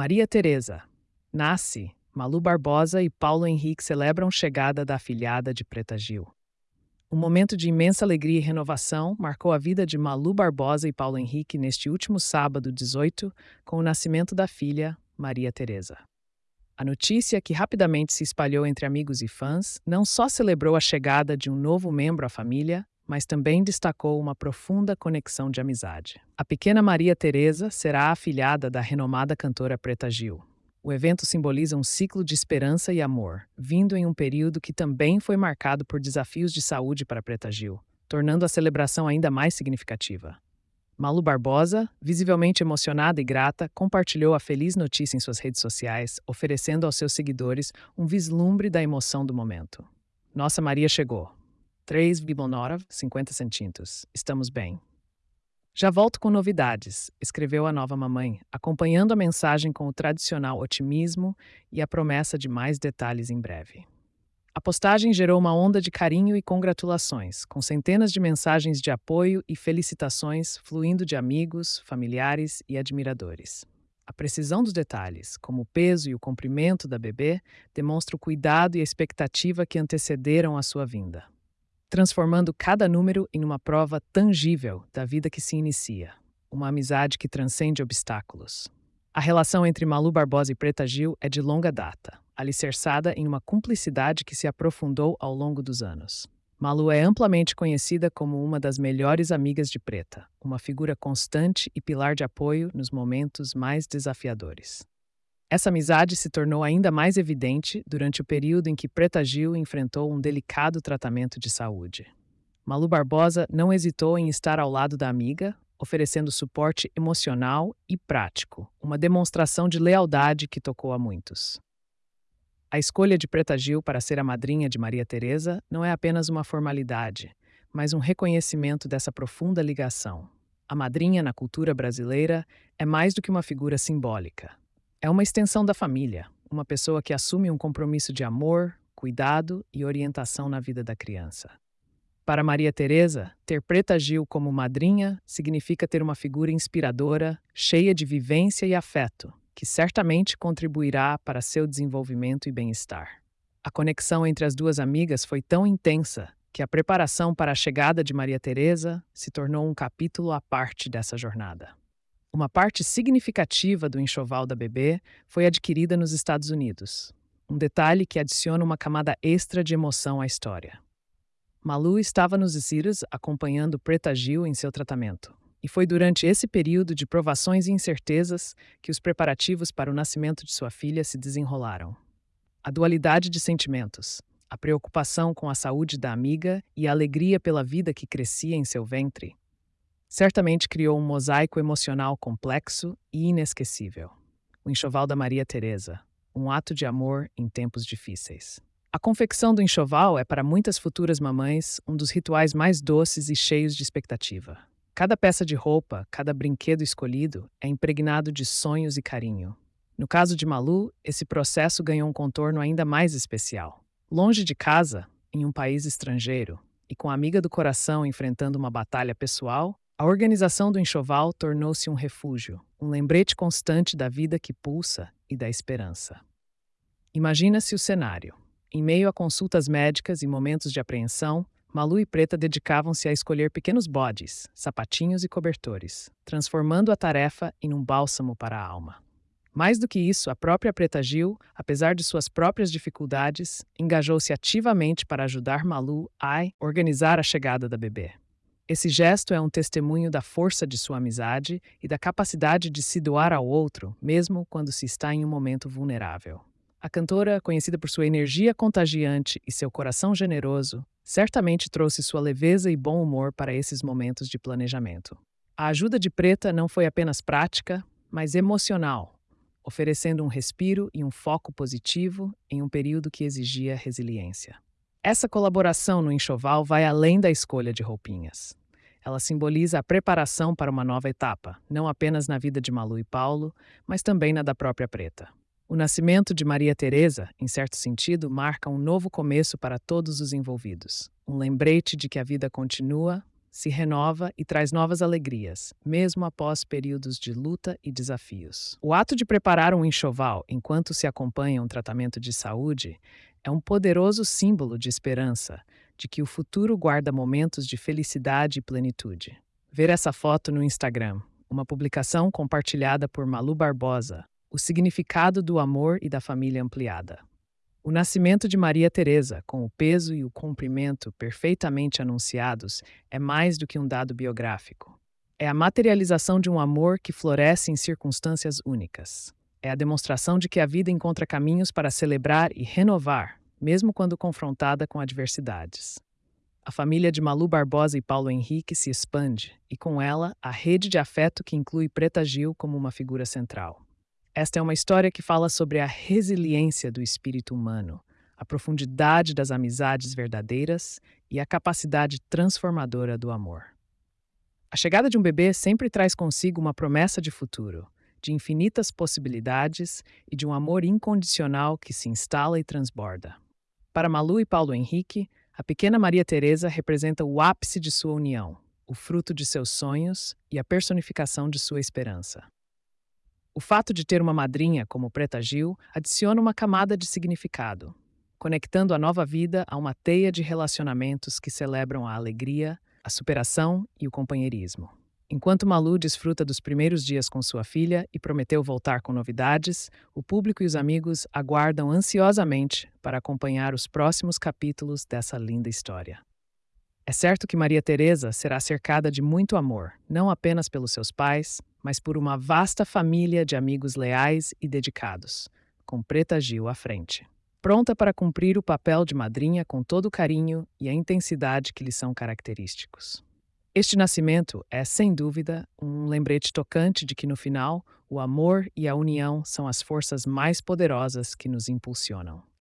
Maria Teresa. Nasce. Malu Barbosa e Paulo Henrique celebram chegada da afilhada de Preta Gil. Um momento de imensa alegria e renovação marcou a vida de Malu Barbosa e Paulo Henrique neste último sábado 18, com o nascimento da filha, Maria Teresa. A notícia, que rapidamente se espalhou entre amigos e fãs, não só celebrou a chegada de um novo membro à família, mas também destacou uma profunda conexão de amizade. A pequena Maria Teresa será a afilhada da renomada cantora Preta Gil. O evento simboliza um ciclo de esperança e amor, vindo em um período que também foi marcado por desafios de saúde para Preta Gil, tornando a celebração ainda mais significativa. Malu Barbosa, visivelmente emocionada e grata, compartilhou a feliz notícia em suas redes sociais, oferecendo aos seus seguidores um vislumbre da emoção do momento. Nossa Maria chegou. 3,9, 50 centímetros. Estamos bem. Já volto com novidades, escreveu a nova mamãe, acompanhando a mensagem com o tradicional otimismo e a promessa de mais detalhes em breve. A postagem gerou uma onda de carinho e congratulações, com centenas de mensagens de apoio e felicitações fluindo de amigos, familiares e admiradores. A precisão dos detalhes, como o peso e o comprimento da bebê, demonstra o cuidado e a expectativa que antecederam a sua vinda, transformando cada número em uma prova tangível da vida que se inicia, uma amizade que transcende obstáculos. A relação entre Malu Barbosa e Preta Gil é de longa data, alicerçada em uma cumplicidade que se aprofundou ao longo dos anos. Malu é amplamente conhecida como uma das melhores amigas de Preta, uma figura constante e pilar de apoio nos momentos mais desafiadores. Essa amizade se tornou ainda mais evidente durante o período em que Preta Gil enfrentou um delicado tratamento de saúde. Malu Barbosa não hesitou em estar ao lado da amiga, oferecendo suporte emocional e prático, uma demonstração de lealdade que tocou a muitos. A escolha de Preta Gil para ser a madrinha de Maria Teresa não é apenas uma formalidade, mas um reconhecimento dessa profunda ligação. A madrinha na cultura brasileira é mais do que uma figura simbólica. É uma extensão da família, uma pessoa que assume um compromisso de amor, cuidado e orientação na vida da criança. Para Maria Teresa, ter Preta Gil como madrinha significa ter uma figura inspiradora, cheia de vivência e afeto, que certamente contribuirá para seu desenvolvimento e bem-estar. A conexão entre as duas amigas foi tão intensa que a preparação para a chegada de Maria Teresa se tornou um capítulo à parte dessa jornada. Uma parte significativa do enxoval da bebê foi adquirida nos Estados Unidos, um detalhe que adiciona uma camada extra de emoção à história. Malu estava nos Círios acompanhando Preta Gil em seu tratamento, e foi durante esse período de provações e incertezas que os preparativos para o nascimento de sua filha se desenrolaram. A dualidade de sentimentos, a preocupação com a saúde da amiga e a alegria pela vida que crescia em seu ventre, certamente criou um mosaico emocional complexo e inesquecível. O enxoval da Maria Teresa, um ato de amor em tempos difíceis. A confecção do enxoval é para muitas futuras mamães um dos rituais mais doces e cheios de expectativa. Cada peça de roupa, cada brinquedo escolhido é impregnado de sonhos e carinho. No caso de Malu, esse processo ganhou um contorno ainda mais especial. Longe de casa, em um país estrangeiro, e com a amiga do coração enfrentando uma batalha pessoal, a organização do enxoval tornou-se um refúgio, um lembrete constante da vida que pulsa e da esperança. Imagina-se o cenário. Em meio a consultas médicas e momentos de apreensão, Malu e Preta dedicavam-se a escolher pequenos bodes, sapatinhos e cobertores, transformando a tarefa em um bálsamo para a alma. Mais do que isso, a própria Preta Gil, apesar de suas próprias dificuldades, engajou-se ativamente para ajudar Malu a organizar a chegada da bebê. Esse gesto é um testemunho da força de sua amizade e da capacidade de se doar ao outro, mesmo quando se está em um momento vulnerável. A cantora, conhecida por sua energia contagiante e seu coração generoso, certamente trouxe sua leveza e bom humor para esses momentos de planejamento. A ajuda de Preta não foi apenas prática, mas emocional, oferecendo um respiro e um foco positivo em um período que exigia resiliência. Essa colaboração no enxoval vai além da escolha de roupinhas. Ela simboliza a preparação para uma nova etapa, não apenas na vida de Malu e Paulo, mas também na da própria Preta. O nascimento de Maria Teresa, em certo sentido, marca um novo começo para todos os envolvidos. Um lembrete de que a vida continua, se renova e traz novas alegrias, mesmo após períodos de luta e desafios. O ato de preparar um enxoval enquanto se acompanha um tratamento de saúde é um poderoso símbolo de esperança, de que o futuro guarda momentos de felicidade e plenitude. Ver essa foto no Instagram, uma publicação compartilhada por Malu Barbosa, o significado do amor e da família ampliada. O nascimento de Maria Teresa, com o peso e o comprimento perfeitamente anunciados, é mais do que um dado biográfico. É a materialização de um amor que floresce em circunstâncias únicas. É a demonstração de que a vida encontra caminhos para celebrar e renovar, mesmo quando confrontada com adversidades. A família de Malu Barbosa e Paulo Henrique se expande, e com ela, a rede de afeto que inclui Preta Gil como uma figura central. Esta é uma história que fala sobre a resiliência do espírito humano, a profundidade das amizades verdadeiras e a capacidade transformadora do amor. A chegada de um bebê sempre traz consigo uma promessa de futuro, de infinitas possibilidades e de um amor incondicional que se instala e transborda. Para Malu e Paulo Henrique, a pequena Maria Teresa representa o ápice de sua união, o fruto de seus sonhos e a personificação de sua esperança. O fato de ter uma madrinha como Preta Gil adiciona uma camada de significado, conectando a nova vida a uma teia de relacionamentos que celebram a alegria, a superação e o companheirismo. Enquanto Malu desfruta dos primeiros dias com sua filha e prometeu voltar com novidades, o público e os amigos aguardam ansiosamente para acompanhar os próximos capítulos dessa linda história. É certo que Maria Teresa será cercada de muito amor, não apenas pelos seus pais, mas por uma vasta família de amigos leais e dedicados, com Preta Gil à frente, pronta para cumprir o papel de madrinha com todo o carinho e a intensidade que lhe são característicos. Este nascimento é, sem dúvida, um lembrete tocante de que, no final, o amor e a união são as forças mais poderosas que nos impulsionam.